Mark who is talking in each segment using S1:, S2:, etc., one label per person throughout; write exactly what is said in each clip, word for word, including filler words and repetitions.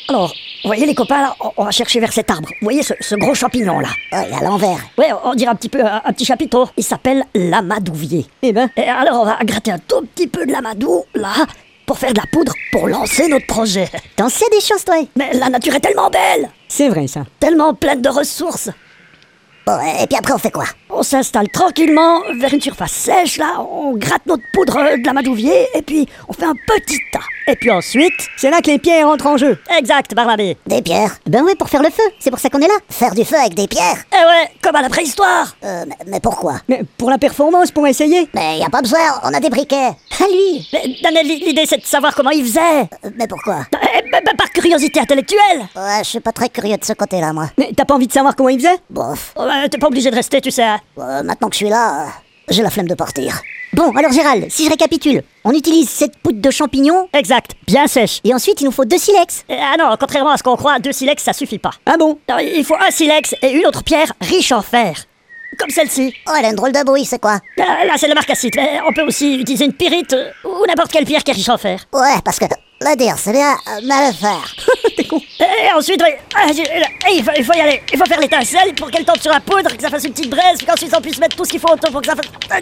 S1: Alors, vous voyez les copains, là, on- on va chercher vers cet arbre. Vous voyez ce, ce gros champignon là?
S2: Ouais, à l'envers.
S1: Ouais, on dirait un petit peu un, un petit chapiteau. Il s'appelle l'amadouvier.
S3: Eh ben,
S1: Et alors on va gratter un tout petit peu de l'amadou, là, pour faire de la poudre, pour lancer notre projet.
S2: T'en sais des choses, toi?
S1: Mais la nature est tellement belle,
S3: c'est vrai ça.
S1: tellement pleine de ressources.
S2: Bon, et puis après, on fait quoi?
S1: On s'installe tranquillement vers une surface sèche, là, on gratte notre poudre de l'amadouvier, et puis on fait un petit tas. Et puis ensuite...
S3: C'est là que les pierres entrent en jeu.
S1: Exact, Barnabé.
S2: Des pierres? Ben oui, pour faire le feu. C'est pour ça qu'on est là. Faire du feu avec des pierres?
S1: Eh ouais, comme à la préhistoire.
S2: Euh, mais, mais pourquoi?
S3: Mais pour la performance, pour essayer.
S2: Mais y a pas besoin, on a des briquets. Ah, lui!
S1: Mais, Daniel, l'idée c'est de savoir comment il faisait.
S2: Euh, Mais pourquoi?
S1: Eh, bah, bah, par curiosité intellectuelle.
S2: Ouais, je suis pas très curieux de ce côté-là, moi.
S3: Mais t'as pas envie de savoir comment il faisait?
S2: Bof.
S1: Oh, bah, t'es pas obligé de rester, tu sais. hein.
S2: Euh, maintenant que je suis là, euh, j'ai la flemme de partir.
S4: Bon, alors Gérald, si je récapitule, on utilise cette poudre de champignon,
S1: Exact, bien sèche.
S4: et ensuite il nous faut deux silex.
S1: Eh, Ah non, contrairement à ce qu'on croit, deux silex ça suffit pas.
S3: Ah bon?
S1: Non, il faut un silex et une autre pierre riche en fer. Comme celle-ci.
S2: Oh, elle a une drôle de bruit, c'est quoi?
S1: Là, là, c'est le marcassite. Mais on peut aussi utiliser une pyrite euh, ou n'importe quelle pierre qui est riche en fer.
S2: Ouais, parce que le dire, c'est bien, euh, mal le faire.
S3: T'es con.
S1: Et ensuite, oui, ah, j'ai- eh, il, faut, il faut y aller. Il faut faire l'étincelle pour qu'elle tombe sur la poudre, que ça fasse une petite braise, puis qu'ensuite on puisse mettre tout ce qu'il faut autour pour que ça fasse...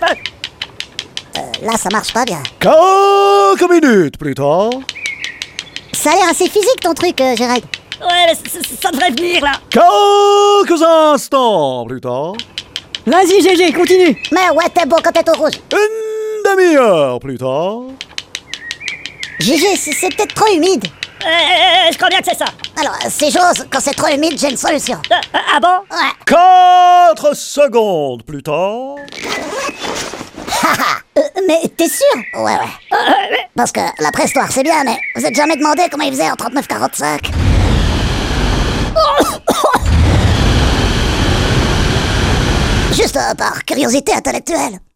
S2: Là, ça marche pas bien.
S5: Quelques minutes plus tard.
S4: Ça a l'air assez physique ton truc, euh, Gérald.
S1: Ouais, mais c- c- ça devrait venir, là.
S5: Quelques instants plus tard.
S3: Vas-y, G G, continue.
S2: Mais ouais, t'es beau quand t'es tout rouge.
S5: Une demi-heure plus tard.
S4: Gégé, c'est c'est peut-être trop humide.
S1: Eh, eh, eh, je crois bien que c'est ça.
S2: Alors, c'est chose, quand c'est trop humide, j'ai une solution.
S1: Euh, euh, ah bon?
S2: Ouais.
S5: Quatre secondes plus tard.
S4: Euh, mais t'es sûr?
S2: Ouais, ouais. Parce que la préhistoire, c'est bien, mais vous êtes jamais demandé comment ils faisaient en trente-neuf quarante-cinq? Juste euh, par curiosité intellectuelle.